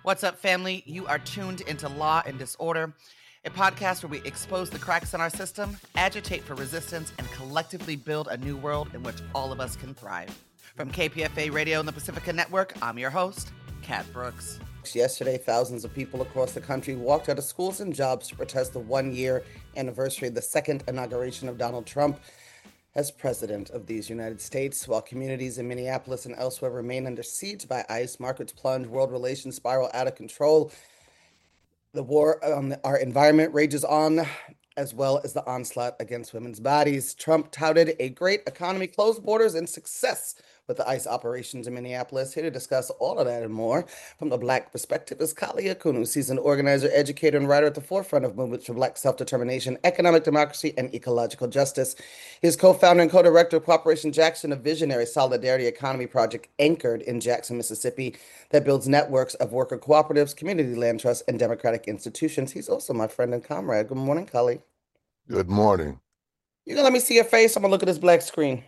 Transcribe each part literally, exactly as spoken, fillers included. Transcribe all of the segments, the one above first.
What's up, family? You are tuned into Law and Disorder, a podcast where we expose the cracks in our system, agitate for resistance, and collectively build a new world in which all of us can thrive. From K P F A Radio and the Pacifica Network, I'm your host, Kat Brooks. Yesterday, thousands of people across the country walked out of schools and jobs to protest the one-year anniversary of the second inauguration of Donald Trump as president of these United States. While communities in Minneapolis and elsewhere remain under siege by ICE, markets plunge, world relations spiral out of control. The war on our environment rages on, as well as the onslaught against women's bodies. Trump touted a great economy, closed borders, and success with the ICE operations in Minneapolis. Here to discuss all of that and more from the Black perspective is Kali Akunu. She's an organizer, educator, and writer at the forefront of movements for Black self-determination, economic democracy, and ecological justice. He is co-founder and co-director of Cooperation Jackson, a visionary solidarity economy project anchored in Jackson, Mississippi, that builds networks of worker cooperatives, community land trusts, and democratic institutions. He's also my friend and comrade. Good morning, Kali. Good morning. You gonna let me see your face? I'm gonna look at this black screen.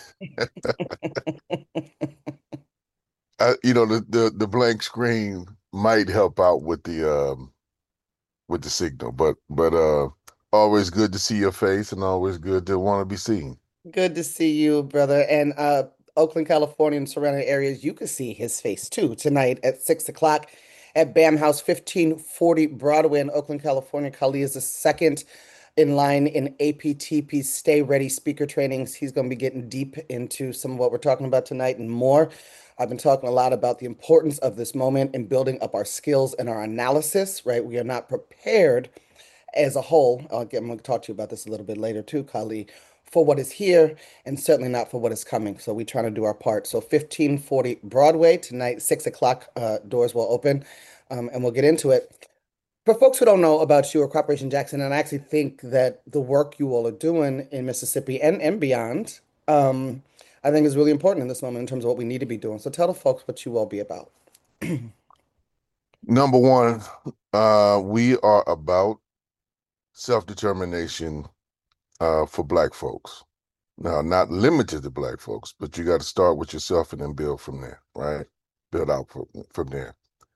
I, you know, the, the the blank screen might help out with the um with the signal, but but uh always good to see your face and always good to want to be seen. Good to see you, brother. And uh Oakland, California, and surrounding areas, you can see his face too tonight at six o'clock at BAM House, fifteen forty Broadway in Oakland, California. Kali is the second in line in A P T P's Stay Ready speaker trainings. He's going to be getting deep into some of what we're talking about tonight and more. I've been talking a lot about the importance of this moment in building up our skills and our analysis, right? We are not prepared as a whole. I'll get, I'm going to talk to you about this a little bit later too, Kali, for what is here and certainly not for what is coming. So we're trying to do our part. So fifteen forty Broadway tonight, six o'clock, uh, doors will open, um, and we'll get into it. For folks who don't know about you or Cooperation Jackson, and I actually think that the work you all are doing in Mississippi and, and beyond, um, I think is really important in this moment in terms of what we need to be doing. So tell the folks what you all be about. Number one, uh, we are about self-determination uh, for Black folks. Now, not limited to Black folks, but you got to start with yourself and then build from there, right? Build out from, from there.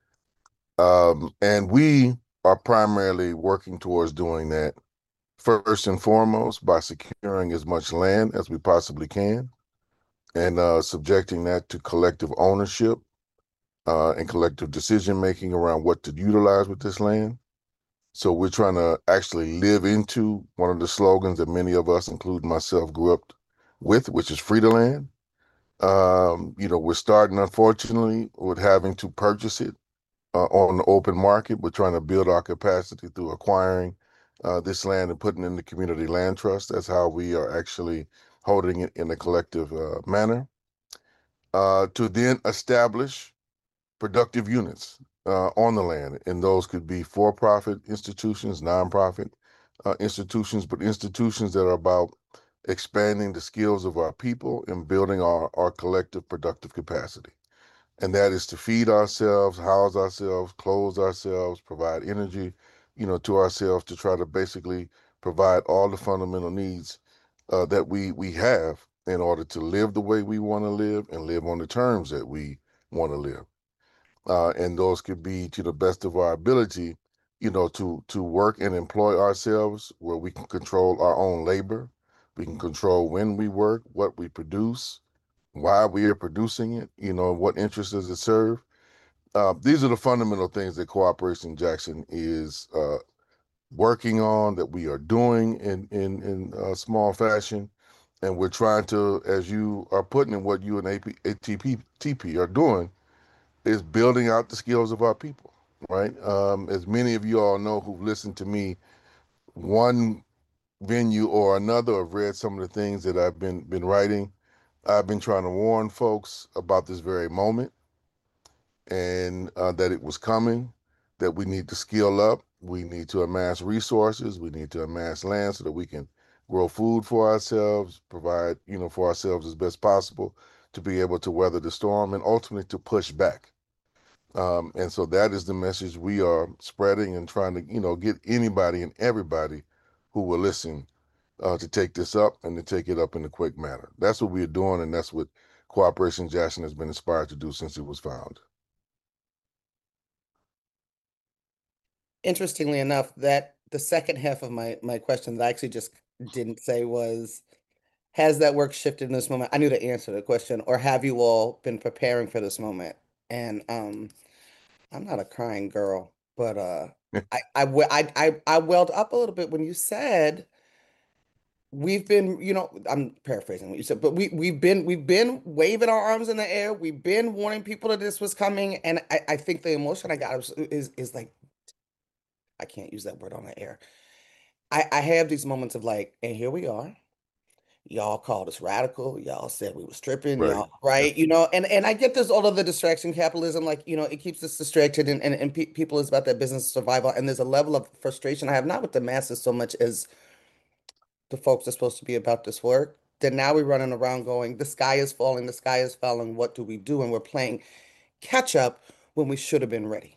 Um, and we are primarily working towards doing that first and foremost by securing as much land as we possibly can and uh, subjecting that to collective ownership uh, and collective decision making around what to utilize with this land. So we're trying to actually live into one of the slogans that many of us, including myself, grew up with, which is free the land. Um, you know, we're starting, unfortunately, with having to purchase it Uh, on the open market. We're trying to build our capacity through acquiring uh, this land and putting it in the community land trust. That's how we are actually holding it in a collective uh, manner. Uh, to then establish productive units uh, on the land, and those could be for-profit institutions, nonprofit uh, institutions, but institutions that are about expanding the skills of our people and building our, our collective productive capacity. And that is to feed ourselves, house ourselves, clothe ourselves, provide energy, you know, to ourselves to try to basically provide all the fundamental needs uh, that we we have in order to live the way we want to live and live on the terms that we want to live. Uh, and those could be to the best of our ability, you know, to to work and employ ourselves where we can control our own labor. We can control when we work, what we produce, why we are producing it, you know, what interests does it serve. Uh, these are the fundamental things that Cooperation Jackson is uh, working on, that we are doing in in in uh, small fashion, and we're trying to, as you are putting in, what you and A T P T P are doing, is building out the skills of our people, right? Um, as many of you all know who've listened to me, one venue or another, have read some of the things that I've been been writing. I've been trying to warn folks about this very moment and uh, that it was coming, that we need to skill up. We need to amass resources. We need to amass land so that we can grow food for ourselves, provide, you know, for ourselves as best possible to be able to weather the storm and ultimately to push back. Um, and so that is the message we are spreading and trying to, you know, get anybody and everybody who will listen uh, to take this up and to take it up in a quick manner. That's what we're doing, and that's what Cooperation Jackson has been inspired to do since it was founded. Interestingly enough, that the second half of my my question that I actually just didn't say was, has that work shifted in this moment? I knew the answer to the question, or have you all been preparing for this moment? And um, I'm not a crying girl, but uh, I I we- I I, I welled up a little bit when you said we've been, you know, I'm paraphrasing what you said, but we we've been we've been waving our arms in the air. We've been warning people that this was coming, and I, I think the emotion I got is, is is like I can't use that word on the air. I I have these moments of like, and here we are. Y'all called us radical. Y'all said we was tripping. Right. Y'all, right? You know, and and I get this all of the distraction capitalism, like, you know, it keeps us distracted, and and, and pe people is about that business of survival. And there's a level of frustration I have, not with the masses so much as the folks that's supposed to be about this work. Then now we're running around going, the sky is falling, the sky is falling. What do we do? And we're playing catch up when we should have been ready.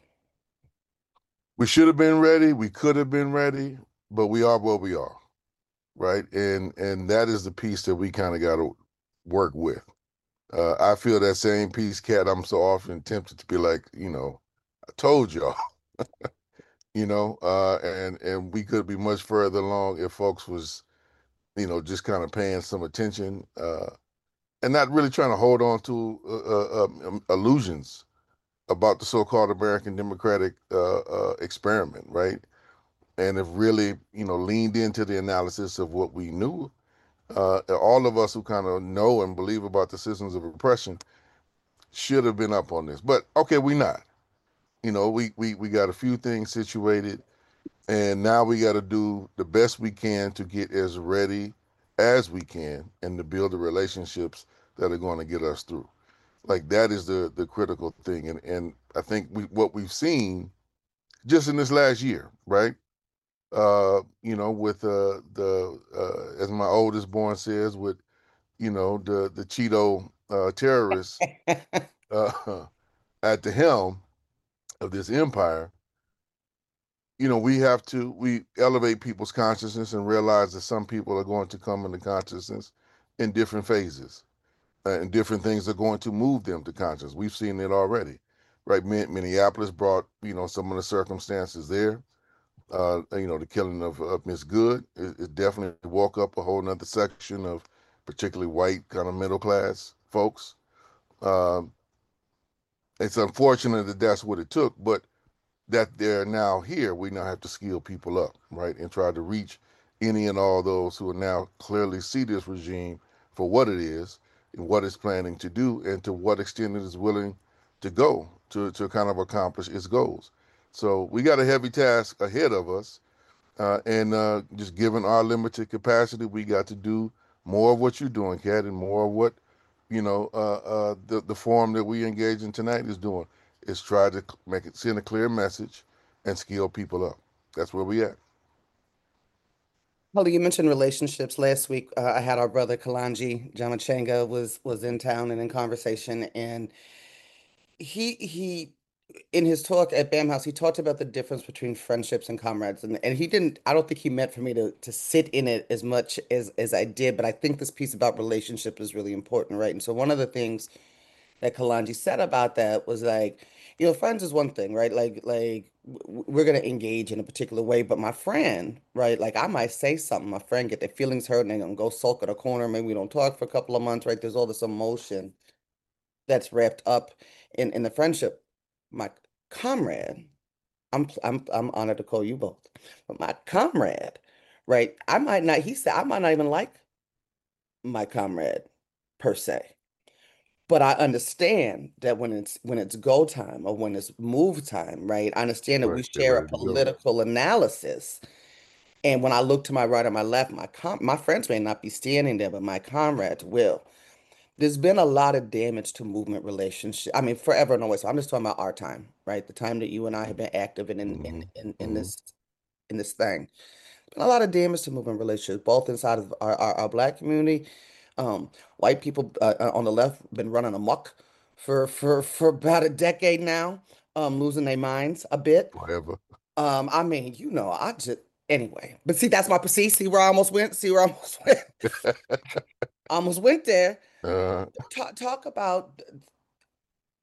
We should have been ready. We could have been ready, but we are where we are, right? And and that is the piece that we kind of got to work with. Uh, I feel that same piece, Cat. I'm so often tempted to be like, you know, I told y'all, you know, uh, and and we could be much further along if folks was, you know, just kind of paying some attention uh, and not really trying to hold on to uh, uh, um, illusions about the so-called American democratic uh, uh, experiment, right? And have really, you know, leaned into the analysis of what we knew. Uh, all of us who kind of know and believe about the systems of oppression should have been up on this, but okay, we not. You know, we we we got a few things situated, and now we got to do the best we can to get as ready as we can and to build the relationships that are going to get us through. Like that is the the critical thing, and and I think we what we've seen just in this last year, right? Uh, you know, with uh, the uh, as my oldest born says, with you know the the Cheeto uh, terrorists uh, at the helm of this empire. You know, we have to we elevate people's consciousness and realize that some people are going to come into consciousness in different phases, uh, and different things are going to move them to consciousness. We've seen it already, right? Minneapolis brought you know some of the circumstances there. Uh, you know, the killing of, of Miss Good, it, it definitely woke up a whole nother section of particularly white kind of middle class folks. Um, it's unfortunate that that's what it took, but that they're now here, we now have to skill people up, right, and try to reach any and all those who are now clearly see this regime for what it is and what it's planning to do, and to what extent it is willing to go to to kind of accomplish its goals. So we got a heavy task ahead of us, uh, and uh, just given our limited capacity, we got to do more of what you're doing, Kat, and more of what you know uh, uh, the the forum that we engage in tonight is doing. Is try to make it send a clear message and skill people up. That's where we at. Holly, you mentioned relationships last week. Uh, I had our brother Kalanji Jamachanga was was in town and in conversation, and he he in his talk at BAM House, he talked about the difference between friendships and comrades. And, and he didn't, I don't think he meant for me to to sit in it as much as as I did, but I think this piece about relationship is really important, right? And so one of the things that Kalanji said about that was like, you know, friends is one thing, right? Like like w- we're gonna engage in a particular way, but my friend, right? Like I might say something, my friend get their feelings hurt and they're gonna go sulk in a corner, maybe we don't talk for a couple of months, right? There's all this emotion that's wrapped up in in the friendship. My comrade, I'm I'm I'm honored to call you both, but my comrade, right? I might not. He said I might not even like my comrade per se, but I understand that when it's when it's go time or when it's move time, right? I understand that we Right. Get share a ready to go. political analysis. And when I look to my right or my left, my com my friends may not be standing there, but my comrades will. There's been a lot of damage to movement relationship. I mean, forever and always. So I'm just talking about our time, right? The time that you and I have been active in in in Hmm. in, in Hmm. this in this thing. Been a lot of damage to movement relationships, both inside of our, our, our black community. Um, white people uh, uh, on the left been running amok for for for about a decade now, um, losing their minds a bit. Forever. Um, I mean, you know, I just anyway. But see, that's my see, see where I almost went. See where I almost went. I almost went there. uh, Talk talk about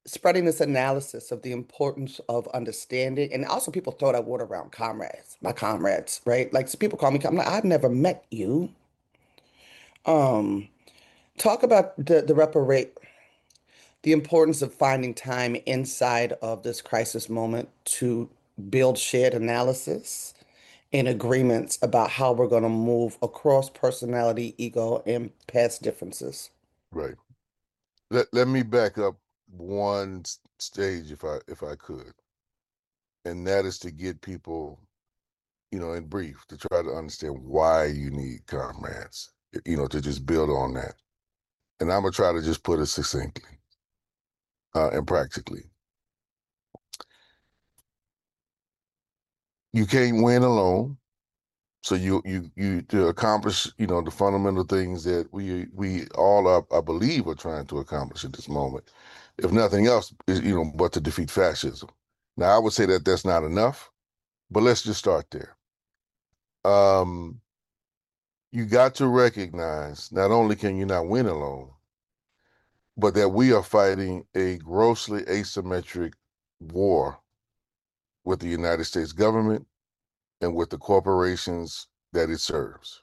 spreading this analysis of the importance of understanding. And also people throw that word around, comrades, my comrades, right? Like so people call me, I'm like, I've never met you. Um, talk about the the reparate the importance of finding time inside of this crisis moment to build shared analysis and agreements about how we're going to move across personality, ego, and past differences. Right. Let let me back up one s- stage if I if I could. And that is to get people, you know, in brief, to try to understand why you need comrades, you know, to just build on that. And I'm gonna try to just put it succinctly uh, and practically. You can't win alone. So you you you to accomplish, you know, the fundamental things that we we all are, I believe, are trying to accomplish at this moment, if nothing else, is, you know, but to defeat fascism. Now, I would say that that's not enough, but let's just start there. Um, you got to recognize not only can you not win alone, but that we are fighting a grossly asymmetric war with the United States government and with the corporations that it serves.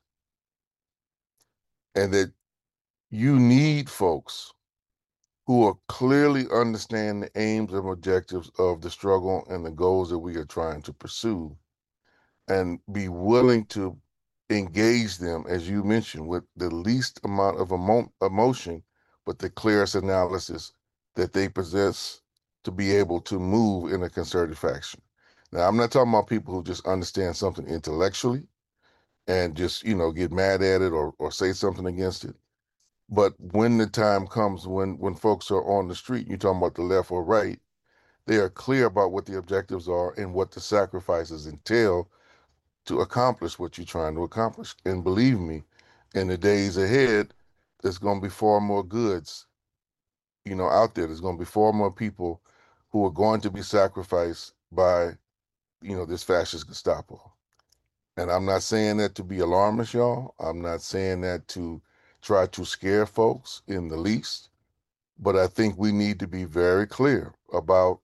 And that you need folks who are clearly understand the aims and objectives of the struggle and the goals that we are trying to pursue and be willing to engage them, as you mentioned, with the least amount of emo- emotion, but the clearest analysis that they possess to be able to move in a concerted fashion. Now, I'm not talking about people who just understand something intellectually and just, you know, get mad at it or, or say something against it. But when the time comes, when when folks are on the street, you're talking about the left or right, they are clear about what the objectives are and what the sacrifices entail to accomplish what you're trying to accomplish. And believe me, in the days ahead, there's going to be far more goods, you know, out there. There's going to be far more people who are going to be sacrificed by, you know, this fascist Gestapo. And I'm not saying that to be alarmist, y'all. I'm not saying that to try to scare folks in the least. But I think we need to be very clear about,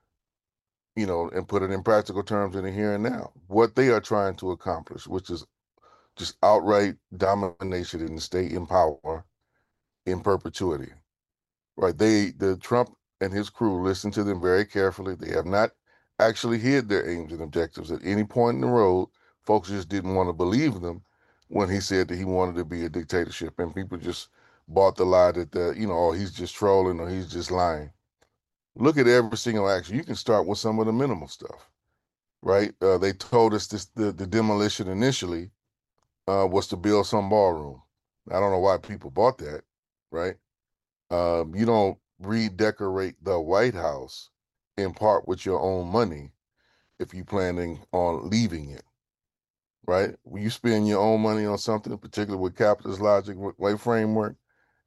you know, and put it in practical terms in the here and now, what they are trying to accomplish, which is just outright domination and stay in power in perpetuity. Right? They, the Trump and his crew, listen to them very carefully. They have not actually hid their aims and objectives at any point in the road. Folks just didn't want to believe them when he said that he wanted to be a dictatorship, and people just bought the lie that the, you know, oh, he's just trolling or he's just lying. Look at every single action. You can start with some of the minimal stuff, right? Uh, they told us this the, the demolition initially uh, was to build some ballroom. I don't know why people bought that, right? Um, you don't redecorate the White House in part with your own money if you're planning on leaving it, right? When you spend your own money on something, particularly with capitalist logic, way framework,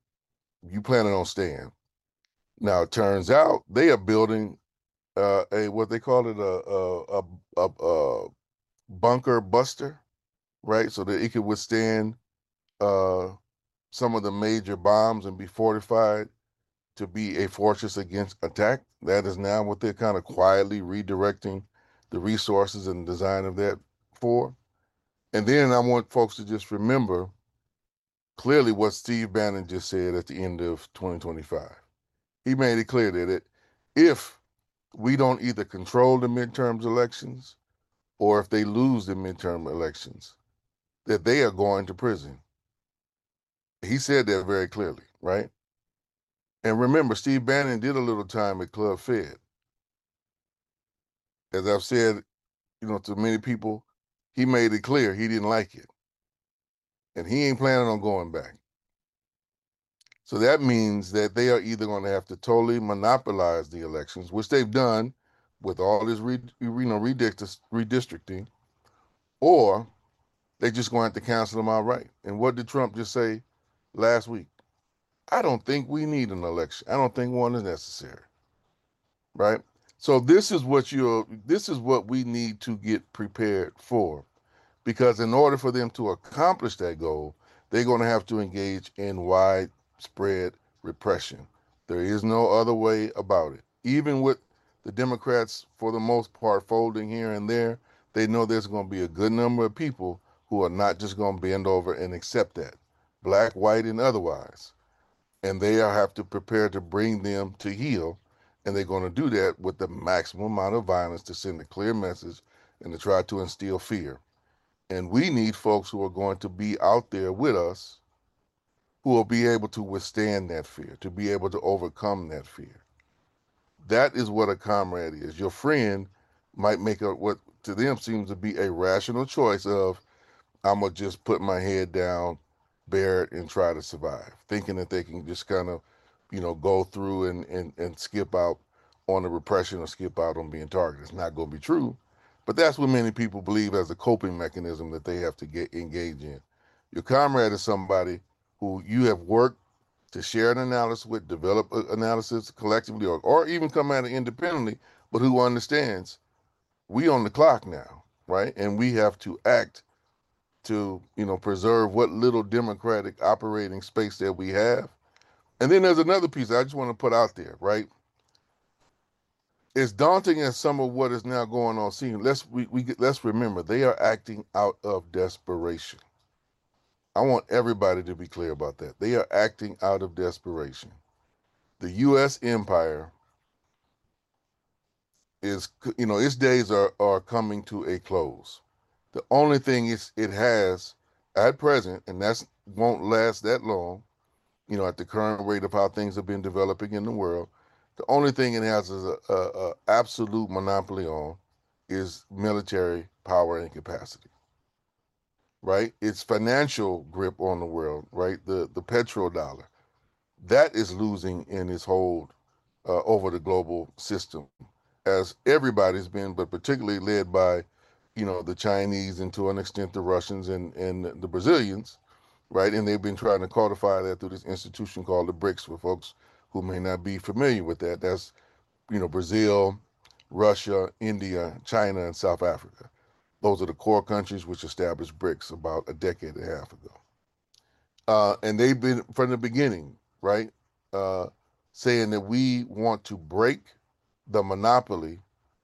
you planning on staying. Now it turns out they are building uh, a what they call it a a, a, a, a bunker buster, right? So that it could withstand uh, some of the major bombs and be fortified to be a fortress against attack. That is now what they're kind of quietly redirecting the resources and design of that for. And then I want folks to just remember clearly what Steve Bannon just said at the end of twenty twenty-five. He made it clear that it, if we don't either control the midterms elections or if they lose the midterm elections, that they are going to prison. He said that very clearly, right? And remember, Steve Bannon did a little time at Club Fed. As I've said, you know, to many people, he made it clear he didn't like it. And he ain't planning on going back. So that means that they are either going to have to totally monopolize the elections, which they've done with all this re, you know, redistricting, or they just going to have to cancel them outright. And what did Trump just say last week? I don't think we need an election. I don't think one is necessary. Right? So this is what you're this is what we need to get prepared for. Because in order for them to accomplish that goal, they're going to have to engage in widespread repression. There is no other way about it. Even with the Democrats, for the most part, folding here and there, they know there's going to be a good number of people who are not just going to bend over and accept that, black, white, and otherwise. And they have to prepare to bring them to heel. And they're going to do that with the maximum amount of violence to send a clear message and to try to instill fear. And we need folks who are going to be out there with us who will be able to withstand that fear, to be able to overcome that fear. That is what a comrade is. Your friend might make a, what to them seems to be a rational choice of, I'm going to just put my head down, bear it, and try to survive, thinking that they can just kind of, you know, go through and, and, and skip out on the repression or skip out on being targeted. It's not going to be true. But that's what many people believe as a coping mechanism that they have to get engaged in. Your comrade is somebody who you have worked to share an analysis with, develop analysis collectively, or, or even come at it independently, but who understands we on the clock now, right? And we have to act to, you know, preserve what little democratic operating space that we have. And then there's another piece I just want to put out there, right? As daunting as some of what is now going on seems, let's we, we let's remember they are acting out of desperation. I want everybody to be clear about that. They are acting out of desperation. The U S empire is, you know, its days are, are coming to a close. The only thing is it has at present, and that won't last that long, you know, at the current rate of how things have been developing in the world, the only thing it has is a, a, a absolute monopoly on is military power and capacity, right? Its financial grip on the world, right? The the petrodollar, that is losing in its hold uh, over the global system, as everybody's been, but particularly led by, you know, the Chinese and to an extent the Russians and, and the Brazilians, right? And they've been trying to codify that through this institution called the BRICS for folks who may not be familiar with that. That's, you know, Brazil, Russia, India, China, and South Africa. Those are the core countries which established BRICS about a decade and a half ago. Uh, and they've been from the beginning, right, uh, saying that we want to break the monopoly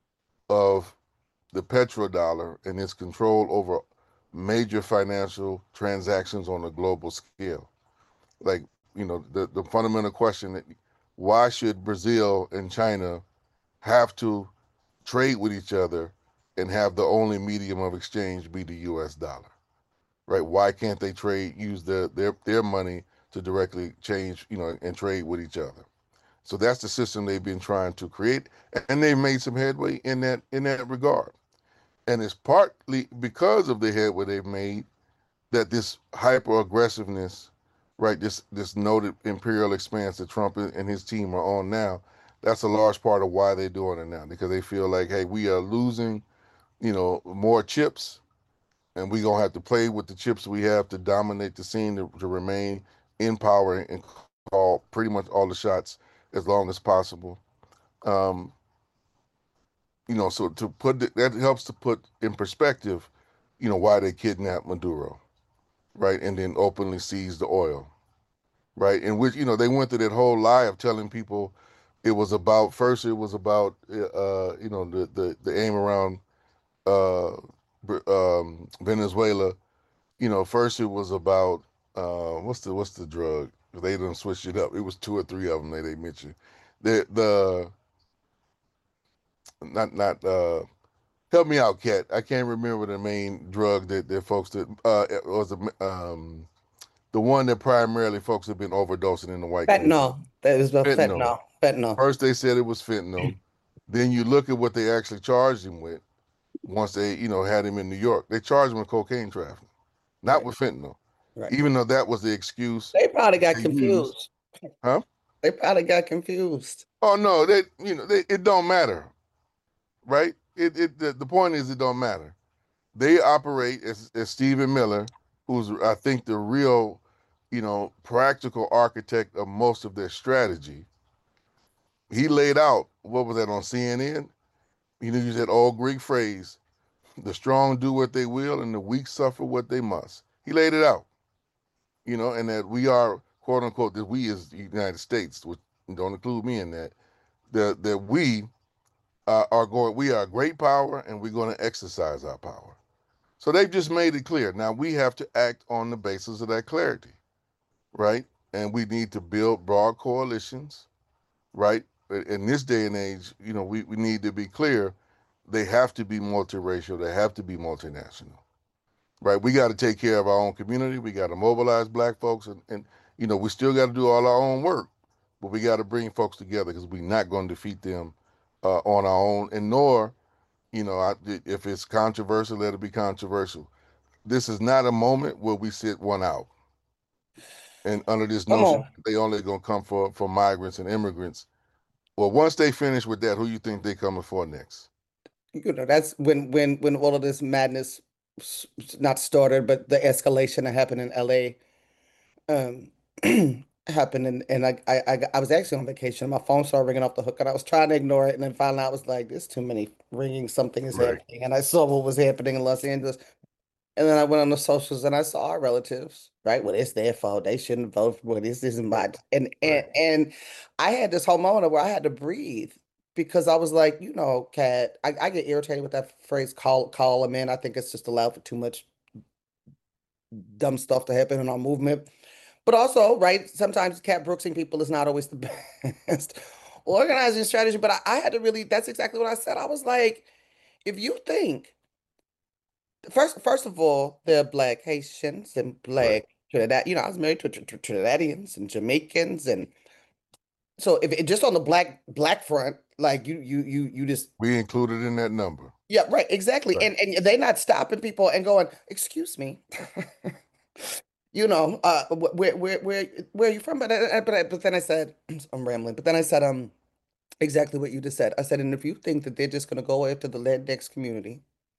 of the petrodollar and its control over major financial transactions on a global scale. Like, you know, the, the fundamental question that why should Brazil and China have to trade with each other and have the only medium of exchange be the U S dollar, right? Why can't they trade, use their, their, their money to directly change, you know, and trade with each other? So that's the system they've been trying to create, and they've made some headway in that in that regard. And it's partly because of the headway they've made that this hyper aggressiveness, right, this this noted imperial expanse that Trump and his team are on now, that's a large part of why they're doing it now, because they feel like, hey, we are losing, you know, more chips, and we're gonna have to play with the chips we have to dominate the scene to, to remain in power and call pretty much all the shots as long as possible. Um, you know, so to put the, that helps to put in perspective, you know, why they kidnapped Maduro, right, and then openly seized the oil, right, in which, you know, they went through that whole lie of telling people it was about first it was about uh, you know, the the, the aim around uh, um, Venezuela. You know, first it was about uh, what's the what's the drug? They done switched it up. It was two or three of them that they mentioned. The the not not uh help me out, Cat. I can't remember the main drug that that folks that uh it was a, um the one that primarily folks have been overdosing in the white community. Fentanyl. That was about Fentanyl. fentanyl. Fentanyl. First they said it was fentanyl. Then you look at what they actually charged him with. Once they, you know, had him in New York, they charged him with cocaine trafficking, not Right. with fentanyl. Right. Even though that was the excuse They probably got they used, confused. huh? They probably got confused. Oh no, they, you know, they, it don't matter, right? It, it the, the point is it don't matter. They operate as, as Stephen Miller, who's I think the real, you know, practical architect of most of their strategy. He laid out what was that on C N N? You know, use that old Greek phrase: "The strong do what they will, and the weak suffer what they must." He laid it out, you know, and that we are quote unquote that we as the United States, which don't include me in that, that that we uh, are going. We are a great power, and we're going to exercise our power. So they've just made it clear. Now we have to act on the basis of that clarity, right? And we need to build broad coalitions, right? In this day and age, you know, we, we need to be clear. They have to be multiracial. They have to be multinational, right? We got to take care of our own community. We got to mobilize black folks, and, and you know, we still got to do all our own work, but we got to bring folks together because we're not going to defeat them uh, on our own. And nor, you know, I, if it's controversial, let it be controversial. This is not a moment where we sit one out. And under this Come notion on. they only gonna come for for migrants and immigrants. Well, once they finish with that, who you think they coming for next? You know, that's when when when all of this madness s- s- not started, but the escalation that happened in L A um happened, and, and I, I I I was actually on vacation. My phone started ringing off the hook, and I was trying to ignore it, and then finally I was like, "There's too many ringing. Something is Right, happening." And I saw what was happening in Los Angeles, and then I went on the socials and I saw our relatives. Right, well, it's their fault. They shouldn't vote for this. This isn't right, my and right. and and I had this whole moment where I had to breathe because I was like, you know, Kat, I, I get irritated with that phrase "call call them in." I think it's just allowed for too much dumb stuff to happen in our movement. But also, right, sometimes cat brooksing people is not always the best organizing strategy. But I, I had to really, that's exactly what I said. I was like, if you think, first first of all, they're black Haitians and Right. black Trinidad, you know, I was married to Tr- Tr- Trinidadians and Jamaicans. And so if it just on the black black front, like you you you you just We included in that number. yeah, right, exactly. Right. And and they're not stopping people and going, excuse me. You know, uh, wh- where where where where are you from? But I, but I, but then I said, I'm rambling. But then I said, um, exactly what you just said. I said, and if you think that they're just gonna go after the Latinx community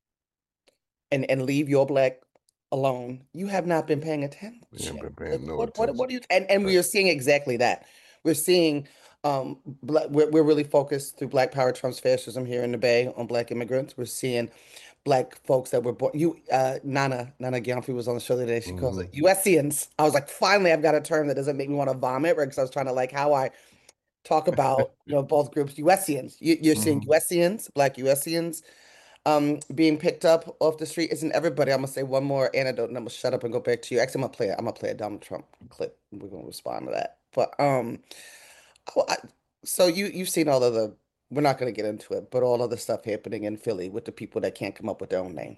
and and leave your black alone, you have not been paying We ain't attention. been paying Because no what what attention. what do you? And and Right. we are seeing exactly that. We're seeing, um, black, we're we're really focused through Black Power trumps fascism here in the Bay on black immigrants. We're seeing black folks that were born. You, uh, Nana, Nana Gyamfi was on the show the other day. She calls Mm-hmm. it USians. I was like, finally, I've got a term that doesn't make me want to vomit, right? Because I was trying to like how I talk about, you know, both groups. USians. You, you're seeing Mm-hmm. USians, black USians, um, being picked up off the street. Isn't everybody? I'm gonna say one more anecdote, and I'm gonna shut up and go back to you. Actually, I'm gonna play it. I'm gonna play a Donald Trump clip. We're gonna respond to that. But um, oh, I, so you you've seen all of the. We're not gonna get into it, but all of the stuff happening in Philly with the people that can't come up with their own name.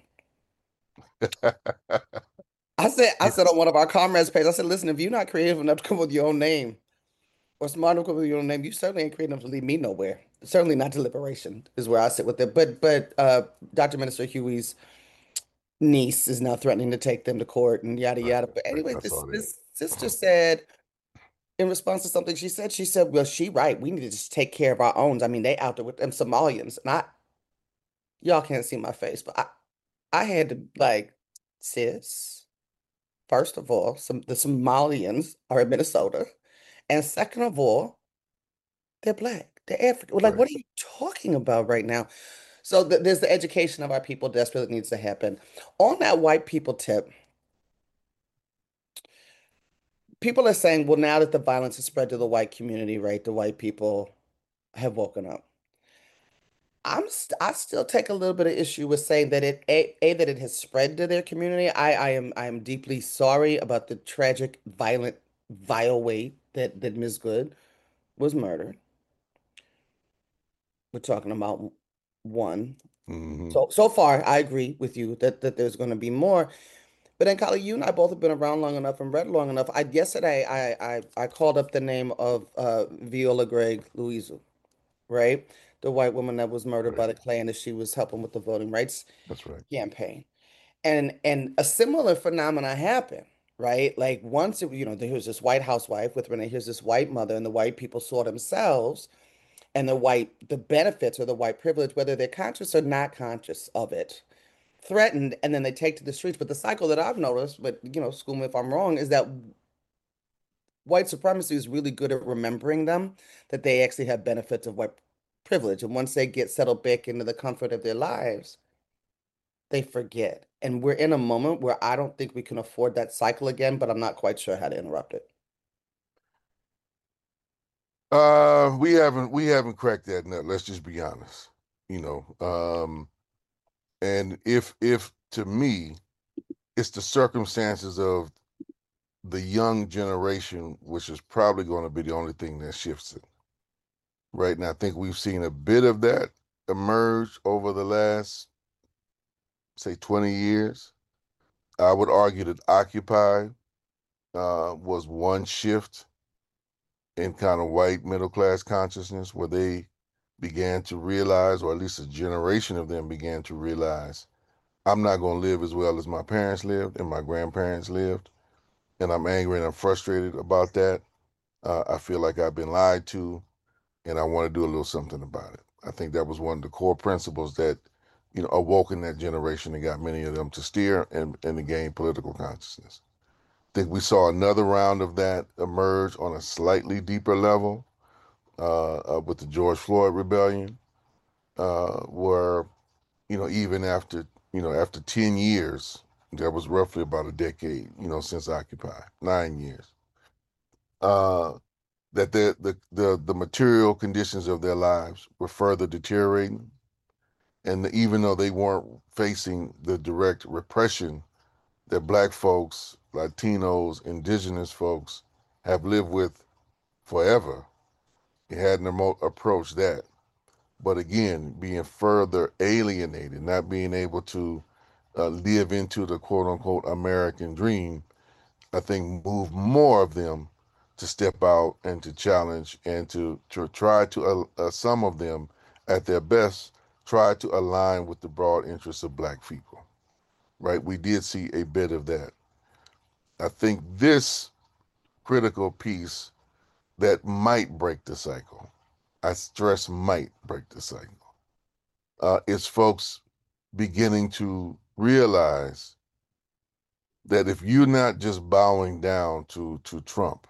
I said, I said on one of our comrades page, I said, listen, if you're not creative enough to come up with your own name or smart enough to come up with your own name, you certainly ain't creative enough to lead me nowhere. Certainly not to liberation is where I sit with it. But but uh, Doctor Minister Huey's niece is now threatening to take them to court and yada Right. yada. But Right. anyway, I this saw that. this sister said in response to something she said, she said, well, she right. We need to just take care of our own. I mean, they out there with them Somalians. And I y'all can't see my face, but I, I had to like, sis. First of all, some the Somalians are in Minnesota. And second of all, they're black. They're African. Like, Right. what are you talking about right now? So th there's the education of our people desperately needs to happen. On that white people tip, people are saying, well, now that the violence has spread to the white community, right, the white people have woken up. I'm st I still take a little bit of issue with saying that it a, a that it has spread to their community. I I am I am deeply sorry about the tragic, violent, vile way that that Miz Good was murdered. We're talking about one. Mm-hmm. So so far, I agree with you that that there's going to be more. But then, Kylie, you and I both have been around long enough and read long enough. I yesterday I I, I called up the name of uh, Viola Gregg Louisu, right? The white woman that was murdered Right. by the Klan as she was helping with the voting rights That's right. campaign. And and a similar phenomena happened, right? Like once it, you know, there was this white housewife with Renee, here's this white mother, and the white people saw themselves and the white, the benefits or the white privilege, whether they're conscious or not conscious of it, threatened, and then they take to the streets. But the cycle that I've noticed, but you know, school me if I'm wrong, is that white supremacy is really good at remembering them, that they actually have benefits of white privilege. And once they get settled back into the comfort of their lives, they forget. And we're in a moment where I don't think we can afford that cycle again, but I'm not quite sure how to interrupt it. Uh, we haven't we haven't cracked that nut. Let's just be honest. You know, um, and if if to me, it's the circumstances of the young generation, which is probably going to be the only thing that shifts it. Right now, I think we've seen a bit of that emerge over the last, say, twenty years. I would argue that Occupy uh, was one shift in kind of white middle class consciousness where they began to realize, or at least a generation of them began to realize, I'm not going to live as well as my parents lived and my grandparents lived. And I'm angry and I'm frustrated about that. Uh, I feel like I've been lied to, and I want to do a little something about it. I think that was one of the core principles that, you know, awoke in that generation and got many of them to steer and, and to gain political consciousness. I think we saw another round of that emerge on a slightly deeper level uh, uh, with the George Floyd rebellion, uh, where, you know, even after, you know, after ten years, that was roughly about a decade, you know, since Occupy, nine years, uh, that the, the, the, the material conditions of their lives were further deteriorating. And even though they weren't facing the direct repression that Black folks, Latinos, indigenous folks have lived with forever, it hadn't approached that. But again, being further alienated, not being able to uh, live into the quote unquote American dream, I think moved more of them to step out and to challenge and to, to try to, uh, uh, some of them at their best, try to align with the broad interests of Black people, right? We did see a bit of that. I think this critical piece that might break the cycle, I stress might break the cycle, uh, is folks beginning to realize that if you're not just bowing down to to Trump,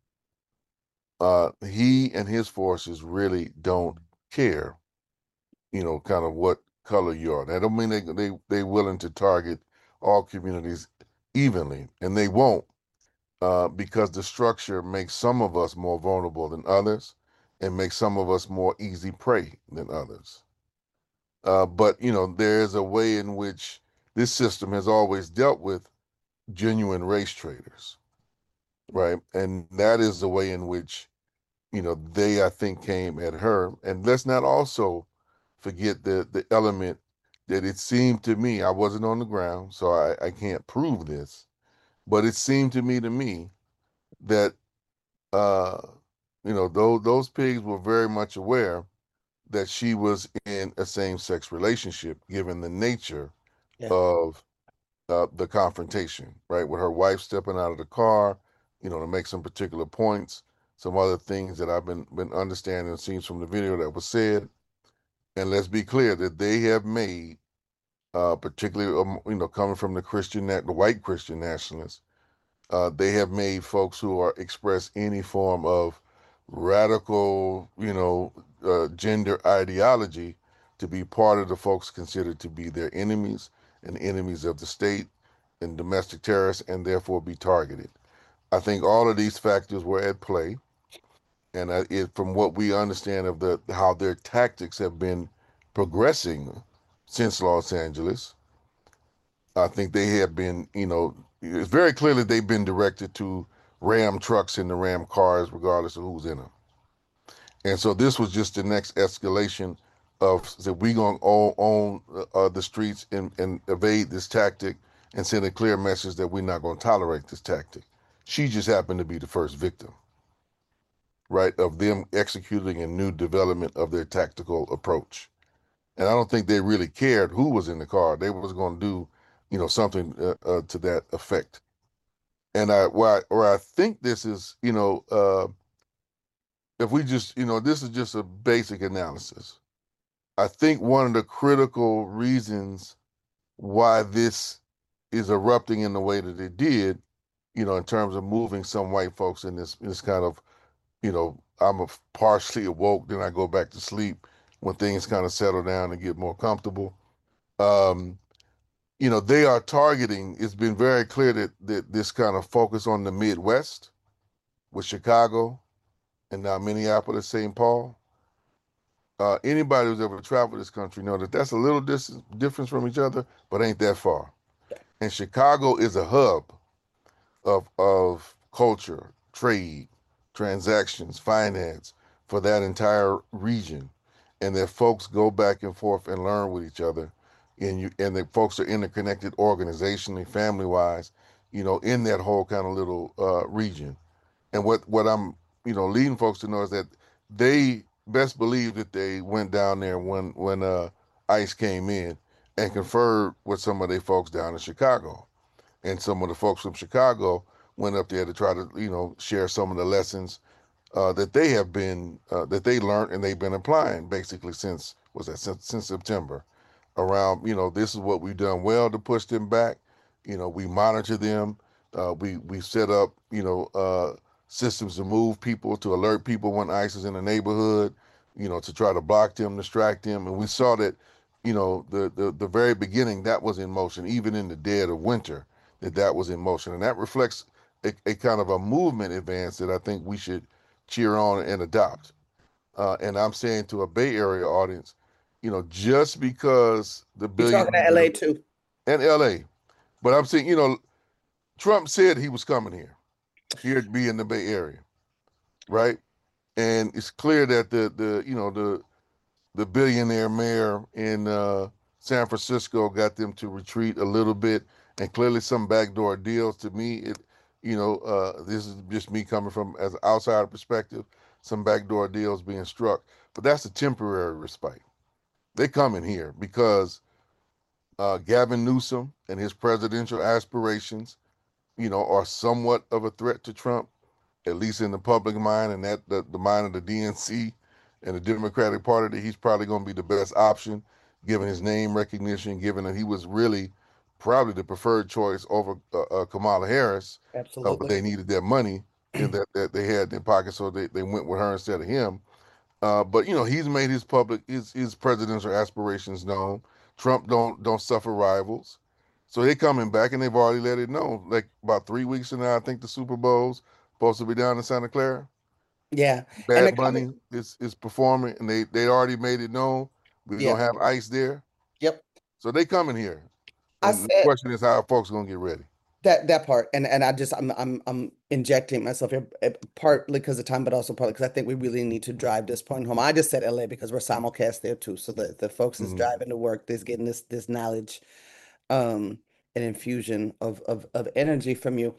uh, he and his forces really don't care, you know, kind of what color you are. That don't mean they they they willing to target all communities evenly, and they won't, uh, because the structure makes some of us more vulnerable than others, and makes some of us more easy prey than others. Uh, but you know, there is a way in which this system has always dealt with genuine race traders, right? And that is the way in which, you know, they, I think, came at her. And let's not also forget the the element that it seemed to me, I wasn't on the ground, so I, I can't prove this, but it seemed to me to me that uh, you know, those those pigs were very much aware that she was in a same-sex relationship, given the nature Yeah. of uh, the confrontation, right? With her wife stepping out of the car, you know, to make some particular points, some other things that I've been been understanding and seen from the video that was said. And let's be clear that they have made, uh, particularly, um, you know, coming from the Christian, the white Christian nationalists, uh, they have made folks who are express any form of radical, you know, uh, gender ideology to be part of the folks considered to be their enemies and enemies of the state and domestic terrorists, and therefore be targeted. I think all of these factors were at play, and uh, it, from what we understand of the how their tactics have been progressing since Los Angeles, I think they have been, you know, it's very clear that they've been directed to ram trucks and the ram cars, regardless of who's in them. And so this was just the next escalation of that we gonna all own uh, the streets and, and evade this tactic and send a clear message that we're not gonna tolerate this tactic. She just happened to be the first victim, right, of them executing a new development of their tactical approach. And I don't think they really cared who was in the car. They was gonna do, you know, something uh, uh, to that effect. And I, where I, where I think this is, you know, uh, if we just, you know, this is just a basic analysis. I think one of the critical reasons why this is erupting in the way that it did, you know, in terms of moving some white folks in this this kind of, you know, I'm a partially awoke, then I go back to sleep when things kind of settle down and get more comfortable. Um, you know, they are targeting. It's been very clear that that this kind of focus on the Midwest with Chicago, and now Minneapolis, Saint Paul. Uh, anybody who's ever traveled this country know that that's a little dis- difference from each other, but ain't that far. And Chicago is a hub of of culture, trade, transactions, finance for that entire region, and that folks go back and forth and learn with each other, and you and the folks are interconnected organizationally, family wise, you know, in that whole kind of little uh, region. And what what I'm you know leading folks to know is that they best believe that they went down there when when uh, ICE came in and conferred with some of their folks down in Chicago, and some of the folks from Chicago went up there to try to you know share some of the lessons uh, that they have been uh, that they learned and they've been applying basically since was that since, since September around you know this is what we've done well to push them back. You know we monitor them. Uh, we we set up you know uh, systems to move people to alert people when ICE is in the neighborhood. You know to try to block them, distract them, and we saw that you know the the, the very beginning that was in motion even in the dead of winter that that was in motion, and that reflects a, a kind of a movement advance that I think we should cheer on and adopt. Uh, and I'm saying to a Bay Area audience, you know, just because the You're talking to billionaires L A too. and L A, but I'm saying, you know, Trump said he was coming here, here to be in the Bay Area, right? And it's clear that the the you know the the billionaire mayor in uh, San Francisco got them to retreat a little bit, and clearly some backdoor deals. To me, it you know uh, this is just me coming from as an outsider perspective. Some backdoor deals being struck, but that's a temporary respite. They come in here because uh, Gavin Newsom and his presidential aspirations, you know, are somewhat of a threat to Trump, at least in the public mind and that the, the mind of the D N C and the Democratic Party, that he's probably going to be the best option, given his name recognition, given that he was really probably the preferred choice over uh, uh, Kamala Harris, uh, but Absolutely. they needed their money in that, that they had in their pocket, so they, they went with her instead of him. Uh, but you know, he's made his public his his presidential aspirations known. Trump don't don't suffer rivals, so they're coming back, and they've already let it know. Like about three weeks from now, I think the Super Bowl's supposed to be down in Santa Clara. Yeah. And the Bad coming, Bunny is is performing, and they they already made it known we're yeah. gonna have ICE there, Yep. so they coming here. I And the said question is, how are folks gonna get ready? that that part, and and I just I'm I'm I'm injecting myself here eh, partly because of time, but also partly because I think we really need to drive this point home. I just said L A because we're simulcast there too, so the the folks is Mhm. driving to work, there's getting this this knowledge, um, an infusion of of of energy from you.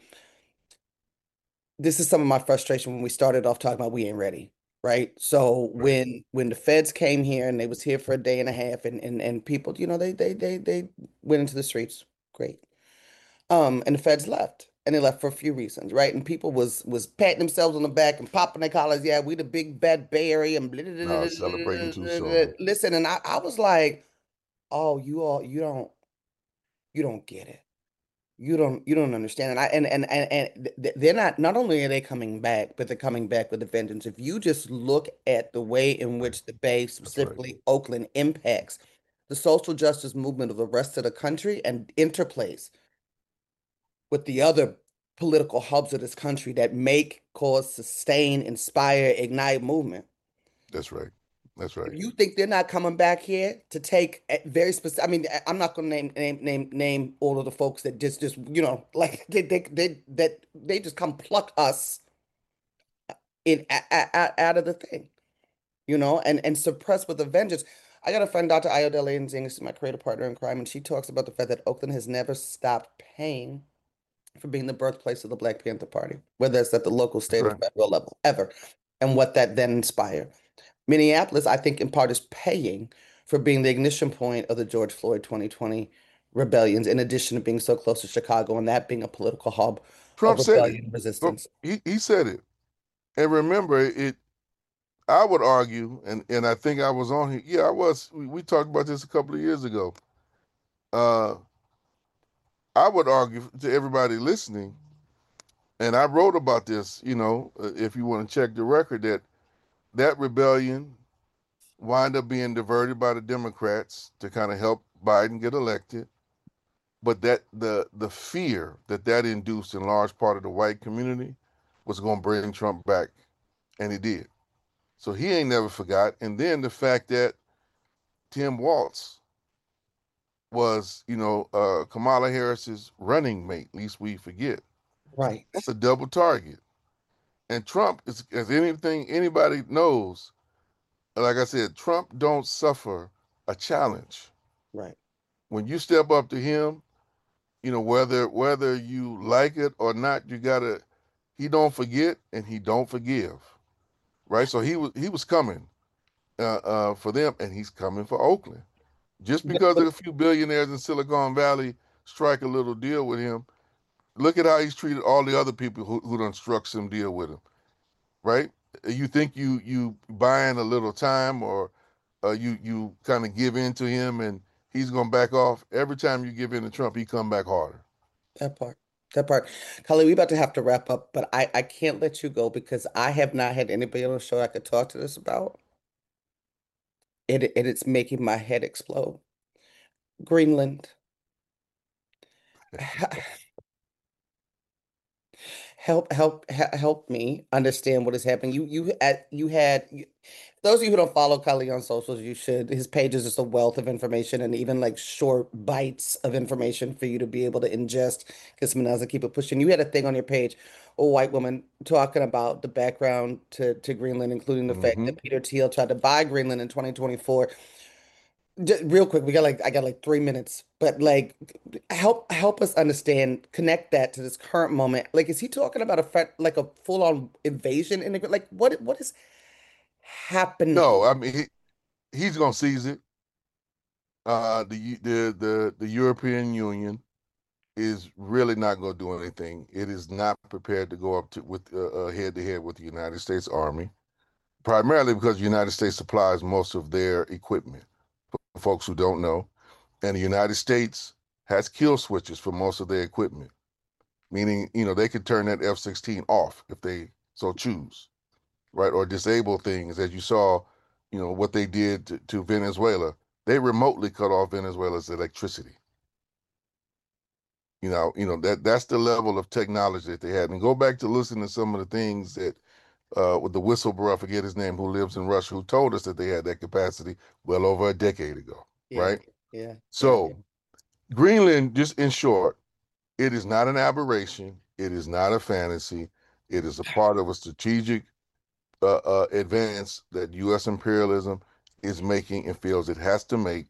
This is some of my frustration when we started off talking about we ain't ready, right? So Right. when when the feds came here and they was here for a day and a half, and and and people, you know, they they they they went into the streets, great. Um, and the feds left. And they left for a few reasons, right? And people was was patting themselves on the back and popping their collars. Yeah, we the big bad Bay Area and blah, blah, blah, No, blah, celebrating too blah, blah, blah. soon. Listen, and I, I was like, oh, you all you don't you don't get it. You don't you don't understand. And I and and and, and th- they're not not only are they coming back, but they're coming back with a vengeance. If you just look at the way in Right. which the Bay, That's right. specifically Oakland, impacts the social justice movement of the rest of the country and interplays with the other political hubs of this country that make, cause, sustain, inspire, ignite movement. That's right. That's right. If you think they're not coming back here to take a very specific, I mean, I- I'm not going to name name name name all of the folks that just just you know like they they they that they just come pluck us in a, a, a- out of the thing, you know, and and suppress with a vengeance. I got a friend, Doctor Ayodele Nzinga, she's my creative partner in crime, and she talks about the fact that Oakland has never stopped paying for being the birthplace of the Black Panther Party, whether it's at the local, That's state, or right. federal level, ever, and what that then inspired. Minneapolis, I think, in part, is paying for being the ignition point of the George Floyd twenty twenty rebellions, in addition to being so close to Chicago and that being a political hub of Trump said it. rebellion and Trump, resistance. he, he said it. And remember, it. I would argue, and and I think I was on here. Yeah, I was. We, we talked about this a couple of years ago. Uh, I would argue to everybody listening, and I wrote about this. You know, uh, if you want to check the record, that that rebellion wind up being diverted by the Democrats to kind of help Biden get elected. But that the the fear that that induced in large part of the white community was going to bring Trump back, and he did. So he ain't never forgot. And then the fact that Tim Walz was, you know, uh, Kamala Harris's running mate, least we forget. Right. That's a double target. And Trump is, as anything anybody knows, like I said, Trump don't suffer a challenge. Right. When you step up to him, you know, whether whether you like it or not, you gotta. He don't forget and he don't forgive, right? So he was he was coming uh, uh, for them, and he's coming for Oakland. Just But, because but a few billionaires in Silicon Valley strike a little deal with him, look at how he's treated all the other people who who done struck some deal with him, right? You think you you buying a little time, or uh, you you kind of give in to him, and he's gonna back off. Every time you give in to Trump, he come back harder. that part. That part. Khalid, we about to have to wrap up, but I, I can't let you go because I have not had anybody on the show I could talk to this about. It, it it's making my head explode. Greenland. Help, help, he- help me understand what is happening. You, you had, you had. You, those of you who don't follow Kali on socials, you should. His page is just a wealth of information and even like short bites of information for you to be able to ingest. Because Manaza keep it pushing. You had a thing on your page, a white woman talking about the background to to Greenland, including the fact Hmm. that Peter Thiel tried to buy Greenland in twenty twenty-four. Just real quick, we got like I got like three minutes, but like help help us understand, connect that to this current moment. Like, is he talking about a fe- like a full on invasion in the like what what is happening? No, I mean he, he's gonna seize it. Uh, the the the the European Union is really not going to do anything. It is not prepared to go up to with uh, uh, head to head with the United States Army, primarily because the United States supplies most of their equipment. For folks who don't know, and the United States has kill switches for most of their equipment, meaning you know they could turn that F sixteen off if they so choose, right, or disable things, as you saw, you know what they did to, to Venezuela. They remotely cut off Venezuela's electricity. You know, you know that that's the level of technology that they had. And go back to listen to some of the things that uh, with the whistleblower, I forget his name, who lives in Russia, who told us that they had that capacity well over a decade ago, Yeah, right? yeah, yeah. So Greenland, just in short, it is not an aberration. It is not a fantasy. It is a part of a strategic uh, uh, advance that U S imperialism is making and feels it has to make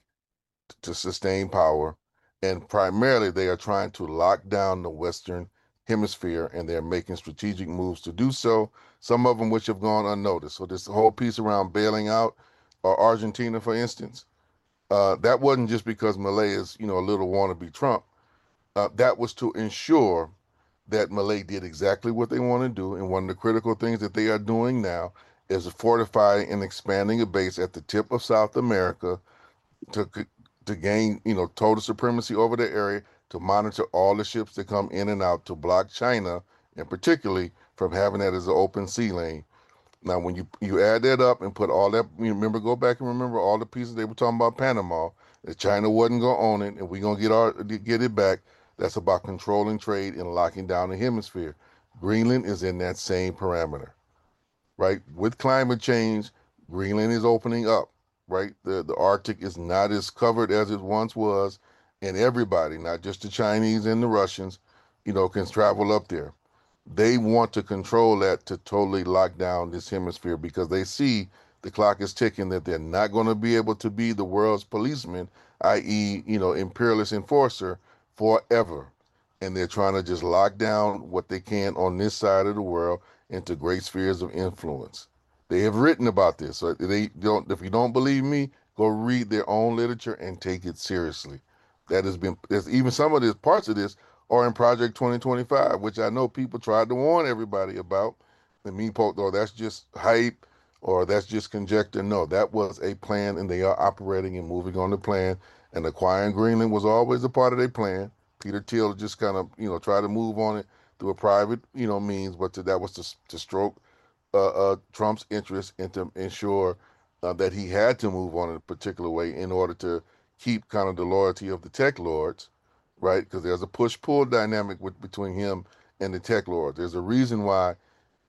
to sustain power. And primarily, they are trying to lock down the Western hemisphere, and they're making strategic moves to do so, some of them which have gone unnoticed. So, this whole piece around bailing out uh, Argentina, for instance, uh, that wasn't just because Malay is, you know, a little wannabe Trump. Uh, that was to ensure that Malay did exactly what they want to do. And one of the critical things that they are doing now is fortifying and expanding a base at the tip of South America to to gain, you know, total supremacy over the area, to monitor all the ships that come in and out, to block China, and particularly from having that as an open sea lane. Now, when you you add that up and put all that, you remember, go back and remember all the pieces they were talking about Panama, that China wasn't gonna own it, and we're gonna get our get it back. That's about controlling trade and locking down the hemisphere. Greenland is in that same parameter, right? With climate change, Greenland is opening up, right? The the Arctic is not as covered as it once was, and everybody, not just the Chinese and the Russians, you know, can travel up there. They want to control that to totally lock down this hemisphere because they see the clock is ticking, that they're not going to be able to be the world's policeman, i e, you know, imperialist enforcer forever. And they're trying to just lock down what they can on this side of the world into great spheres of influence. They have written about this. So they don't. If you don't believe me, go read their own literature and take it seriously. That has been. There's even some of these parts of this are in Project twenty twenty-five, which I know people tried to warn everybody about. And me, poke, though, that's just hype or that's just conjecture. No, that was a plan, and they are operating and moving on the plan. And acquiring Greenland was always a part of their plan. Peter Thiel just kind of, you know, tried to move on it through a private, you know, means, but to, that was to, to stroke uh, uh, Trump's interest and to ensure uh, that he had to move on in a particular way in order to keep kind of the loyalty of the tech lords, right? Because there's a push-pull dynamic with, between him and the tech lords. There's a reason why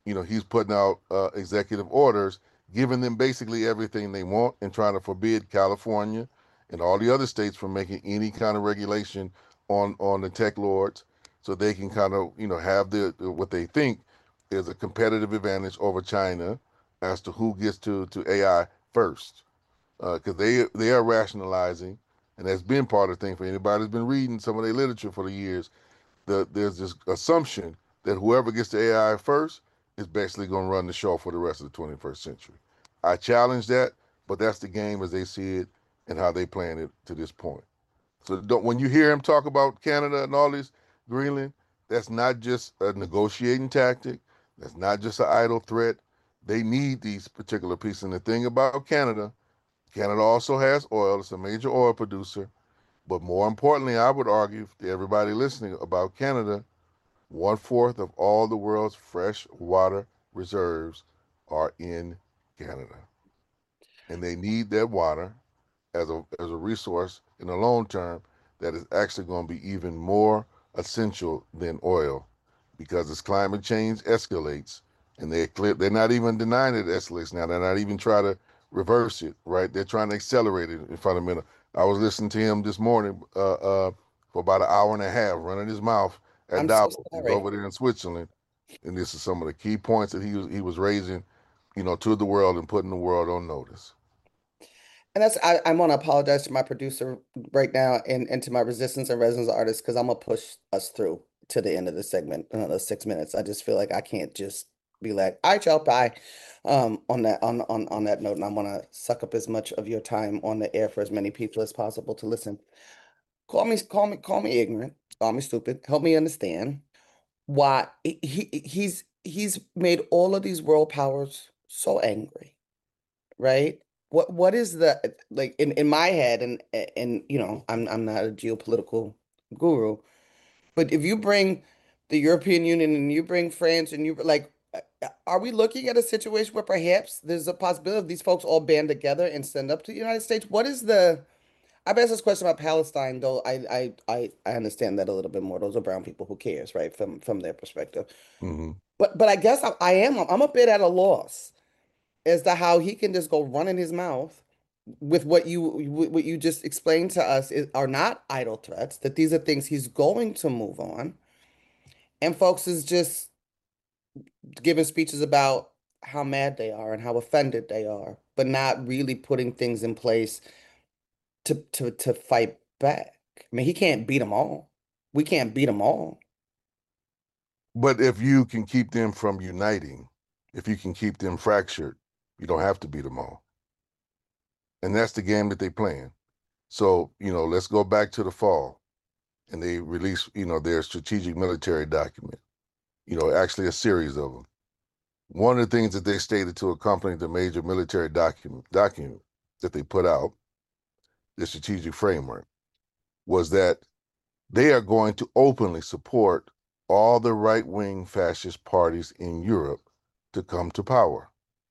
you know, he's putting out uh, executive orders, giving them basically everything they want and trying to forbid California and all the other states from making any kind of regulation on on the tech lords, so they can kind of, you know, have the what they think is a competitive advantage over China as to who gets to to A I first, because uh, they they are rationalizing, and that's been part of the thing for anybody who's been reading some of their literature for the years. The, there's this assumption that whoever gets to A I first is basically going to run the show for the rest of the twenty-first century. I challenge that, but that's the game as they see it and how they plan it to this point. So don't, when you hear him talk about Canada and all this, Greenland, that's not just a negotiating tactic. That's not just an idle threat. They need these particular pieces. And the thing about Canada, Canada also has oil. It's a major oil producer. But more importantly, I would argue to everybody listening about Canada, one fourth of all the world's fresh water reserves are in Canada. And they need that water as a as a resource in the long term that is actually going to be even more essential than oil, because as climate change escalates, and they they're not even denying it escalates now. They're not even trying to reverse it, right? They're trying to accelerate it in front of me. I was listening to him this morning uh, uh, for about an hour and a half, running his mouth at I'm so Davos. He's sorry. over there in Switzerland, and this is some of the key points that he was he was raising, you know, to the world and putting the world on notice. And that's I, I want to apologize to my producer right now and, and to my resistance and resonance artists because I'm gonna push us through to the end of the segment, another six minutes. I just feel like I can't just be like, all right, y'all, bye. Um, on that on on on that note, and I want to suck up as much of your time on the air for as many people as possible to listen. Call me, call me, call me ignorant, call me stupid. Help me understand why he, he he's he's made all of these world powers so angry, right? What what is the like in, in my head and and you know I'm I'm not a geopolitical guru, but if you bring the European Union and you bring France and you like uh, uh, are we looking at a situation where perhaps there's a possibility of these folks all band together and stand up to the United States? What is the I've asked this question about Palestine, though I I I, I understand that a little bit more. Those are brown people, who cares, right? From from their perspective. Mm-hmm. But but I guess I, I am I'm a bit at a loss as to how he can just go running his mouth with what you what you just explained to us is, are not idle threats, that these are things he's going to move on. And folks is just giving speeches about how mad they are and how offended they are, but not really putting things in place to to to fight back. I mean, he can't beat them all. We can't beat them all. But if you can keep them from uniting, if you can keep them fractured, you don't have to beat them all. And that's the game that they playing. So, you know, let's go back to the fall, and they released, you know, their strategic military document, you know, actually a series of them. One of the things that they stated to accompany the major military document document that they put out, the strategic framework, was that they are going to openly support all the right-wing fascist parties in Europe to come to power.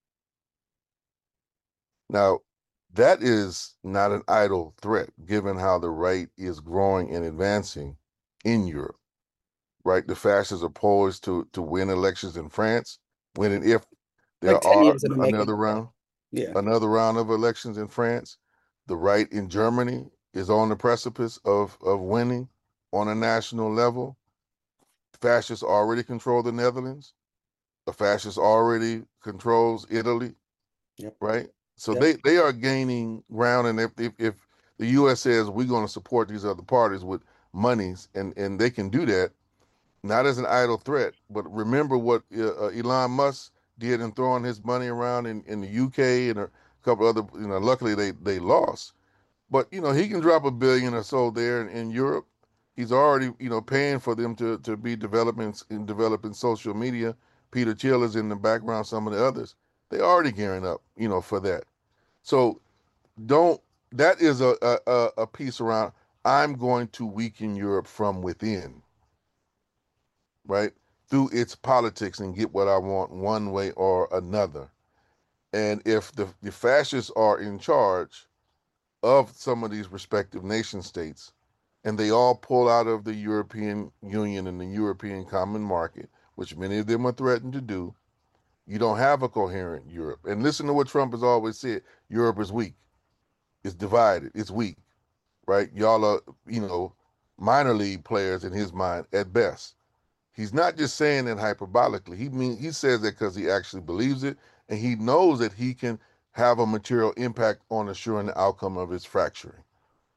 Now, that is not an idle threat, given how the right is growing and advancing in Europe, right? The fascists are poised to, to win elections in France, when and if there Like ten are years in the making. another round, Yeah. another round of elections in France. The right in Germany is on the precipice of, of winning on a national level. Fascists already control the Netherlands. The fascist already controls Italy, Yep. right? So Yep. they, they are gaining ground, and if, if, if the U S says we're going to support these other parties with monies, and, and they can do that, not as an idle threat, but remember what uh, Elon Musk did in throwing his money around in, in the U K and a couple other, you know, luckily they, they lost. But, you know, he can drop a billion or so there in, in Europe. He's already, you know, paying for them to, to be developing in developing social media. Peter Thiel is in the background, some of the others. They already gearing up, you know, for that. So don't, that is a, a, a piece around, I'm going to weaken Europe from within, right? Through its politics and get what I want one way or another. And if the, the fascists are in charge of some of these respective nation states, and they all pull out of the European Union and the European Common Market, which many of them are threatened to do, You don't have a coherent Europe. And listen to what Trump has always said: Europe is weak, it's divided, it's weak, right? Y'all are, you know, minor league players in his mind at best. He's not just saying it hyperbolically. He mean he says that because he actually believes it, and he knows that he can have a material impact on assuring the outcome of his fracturing.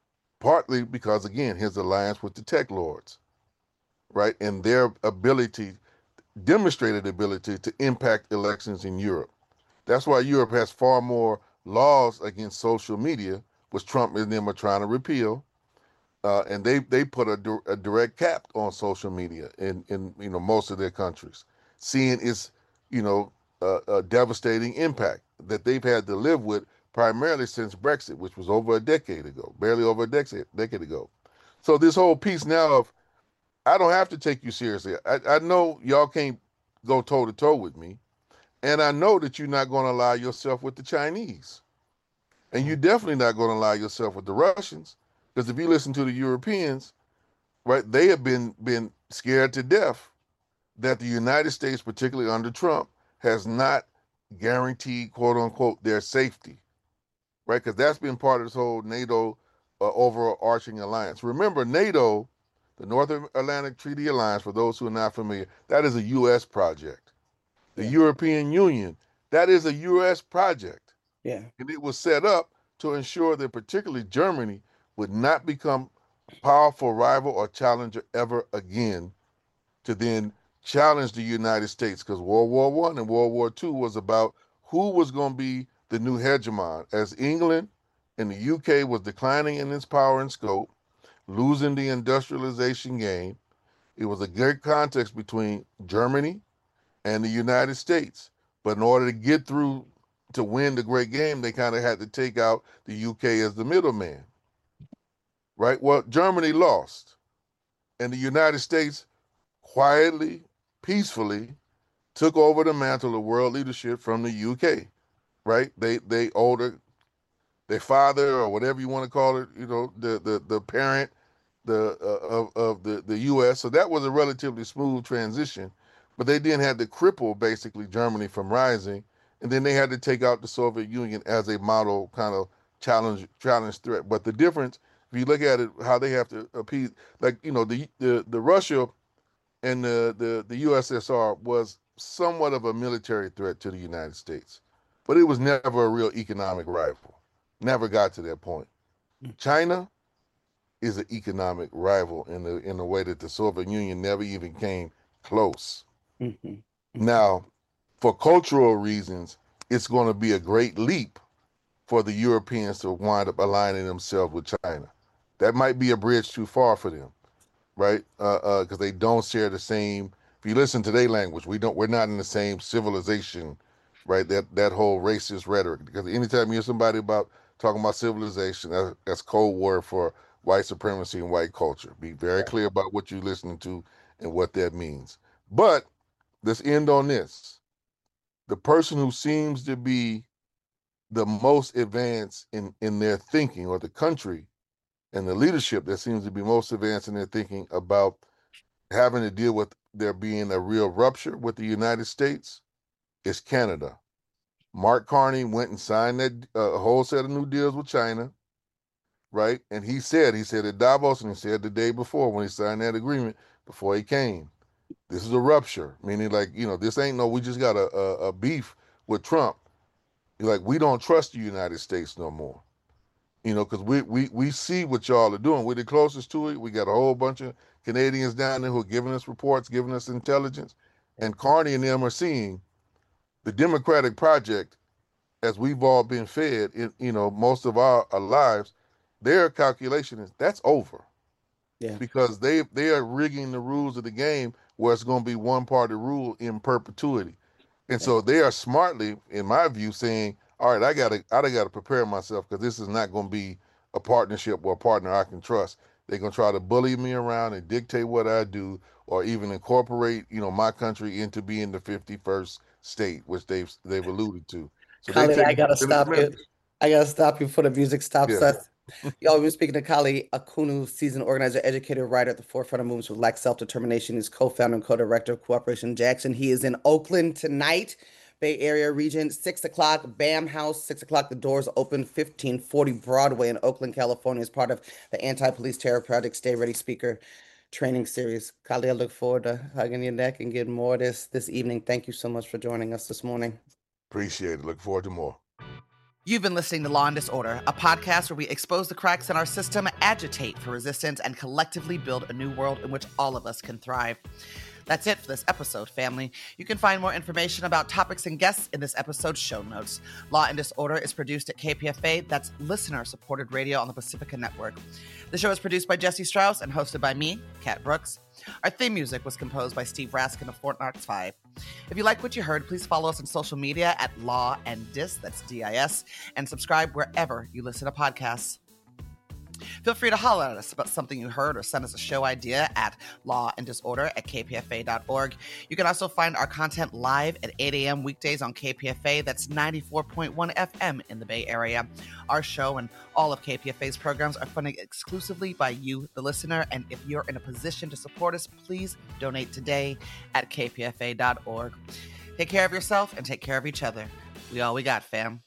Partly because, again, his alliance with the tech lords, right, and their ability, demonstrated ability to impact elections in Europe. That's why Europe has far more laws against social media, which Trump and them are trying to repeal. Uh, and they they put a, a direct cap on social media in in you know most of their countries, seeing its you know uh, a devastating impact that they've had to live with primarily since Brexit, which was over a decade ago, barely over a decade decade ago. So this whole piece now of I don't have to take you seriously. I, I know y'all can't go toe to toe with me, and I know that you're not going to ally yourself with the Chinese. And you're definitely not going to ally yourself with the Russians, because if you listen to the Europeans, right, they have been been scared to death that the United States, particularly under Trump, has not guaranteed, quote unquote, their safety, right? Because that's been part of this whole NATO uh, overarching alliance. Remember, NATO, the North Atlantic Treaty Alliance, for those who are not familiar, that is a U S project. The Yeah. European Union, that is a U S project. Yeah. And it was set up to ensure that particularly Germany would not become a powerful rival or challenger ever again, to then challenge the United States, because World War One and World War Two was about who was going to be the new hegemon. As England and the U K was declining in its power and scope, losing the industrialization game, it was a great context between Germany and the United States. But in order to get through to win the great game, they kind of had to take out the U K as the middleman, right? Well, Germany lost, and the United States quietly, peacefully took over the mantle of world leadership from the U K, right? They they owed their father, or whatever you want to call it, you know, the the the parent, the uh, of of the the U S. So that was a relatively smooth transition, but they then had to cripple basically Germany from rising, and then they had to take out the Soviet Union as a model kind of challenge challenge threat. But the difference, if you look at it, how they have to appease, like you know, the the the Russia and the the the U S S R was somewhat of a military threat to the United States, but it was never a real economic rival. Never got to that point. China is an economic rival in the in the way that the Soviet Union never even came close. Mm-hmm. Now, for cultural reasons, it's going to be a great leap for the Europeans to wind up aligning themselves with China. That might be a bridge too far for them, right? Uh, uh, because they don't share the same. If you listen to their language, we don't. We're not in the same civilization, right? That that whole racist rhetoric. Because anytime you hear somebody about talking about civilization, that's, that's code word for white supremacy and white culture. Be very clear about what you're listening to and what that means. But let's end on this. The person who seems to be the most advanced in, in their thinking, or the country and the leadership that seems to be most advanced in their thinking about having to deal with there being a real rupture with the United States, is Canada. Mark Carney went and signed that uh, a whole set of new deals with China, right? And he said, he said at Davos, and he said the day before when he signed that agreement, before he came, this is a rupture, meaning like, you know, this ain't no, we just got a, a, a beef with Trump. You're like, we don't trust the United States no more. You know, because we, we we see what y'all are doing. We're the closest to it. We got a whole bunch of Canadians down there who are giving us reports, giving us intelligence. And Carney and them are seeing the Democratic project, as we've all been fed, in, you know, most of our, our lives, their calculation is that's over. Yeah. Because they they are rigging the rules of the game where it's going to be one party rule in perpetuity. And so they are smartly, in my view, saying, all right, I gotta I gotta prepare myself, because this is not gonna be a partnership or a partner I can trust. They're gonna try to bully me around and dictate what I do, or even incorporate, you know, my country into being the fifty-first state, which they've they've alluded to. So they Kali, take I gotta advantage stop of you. it. I gotta stop you before the music stops Yeah. us. Y'all, we've been speaking to Kali Akunu, seasoned organizer, educator, writer at the forefront of movements for Black self-determination. He's co-founder and co-director of Cooperation Jackson. He is in Oakland tonight Bay Area region. Six o'clock, BAM House. Six o'clock, the doors open. fifteen forty Broadway in Oakland, California, as part of the Anti-Police Terror Project Stay Ready speaker training series. Kali, I look forward to hugging your neck and getting more of this this evening. Thank you so much for joining us this morning. Appreciate it. Look forward to more. You've been listening to Law and Disorder, a podcast where we expose the cracks in our system, agitate for resistance, and collectively build a new world in which all of us can thrive. That's it for this episode, family. You can find more information about topics and guests in this episode's show notes. Law and Disorder is produced at K P F A, that's listener-supported radio on the Pacifica Network. The show is produced by Jesse Strauss and hosted by me, Kat Brooks. Our theme music was composed by Steve Raskin of Fort Knox five. If you like what you heard, please follow us on social media at Law and Dis, that's D I S, and subscribe wherever you listen to podcasts. Feel free to holler at us about something you heard or send us a show idea at law and disorder at k p f a dot org. You can also find our content live at eight a.m. weekdays on K P F A. That's ninety-four point one F M in the Bay Area. Our show and all of K P F A's programs are funded exclusively by you, the listener. And if you're in a position to support us, please donate today at k p f a dot org. Take care of yourself and take care of each other. We all we got, fam.